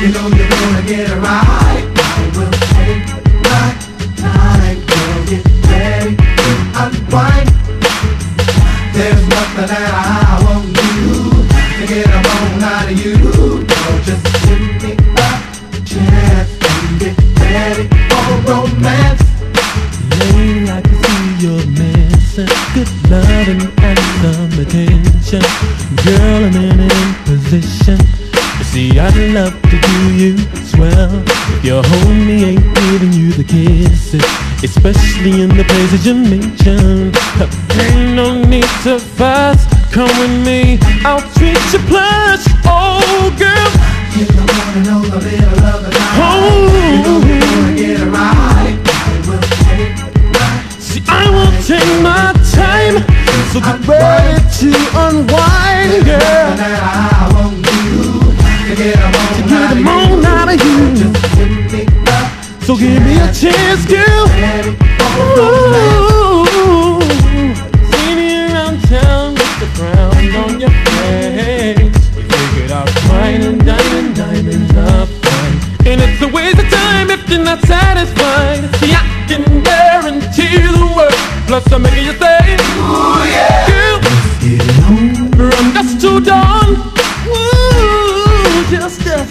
You know you're gonna get it right. I will take my time, girl, get ready to unwind. There's nothing that I won't do to get a bone out of you. So just give me a chance and get ready for romance. Lady, I can see you're missing good loving and some attention. Girl, I'm in an position. You see, I'd love to do you swell. If your homie ain't giving you the kisses, especially in the places you mentioned. Ain't no need to fuss, come with me, I'll treat you plush. Oh girl, you don't wanna know the little of the night. You know you're gonna get it right. I will take my see, I will take my time, so get ready to unwind, girl. that I won't do to get a bone out of you. Just give me a So give me a chance, girl. Ooh, see me around town with the frown on your face. We figured out fine and diamonds are fine. And it's a waste of time if you're not satisfied. See, I can guarantee the world. Plus I'm making you say, ooh yeah, girl, Get it on. from dusk to dawn.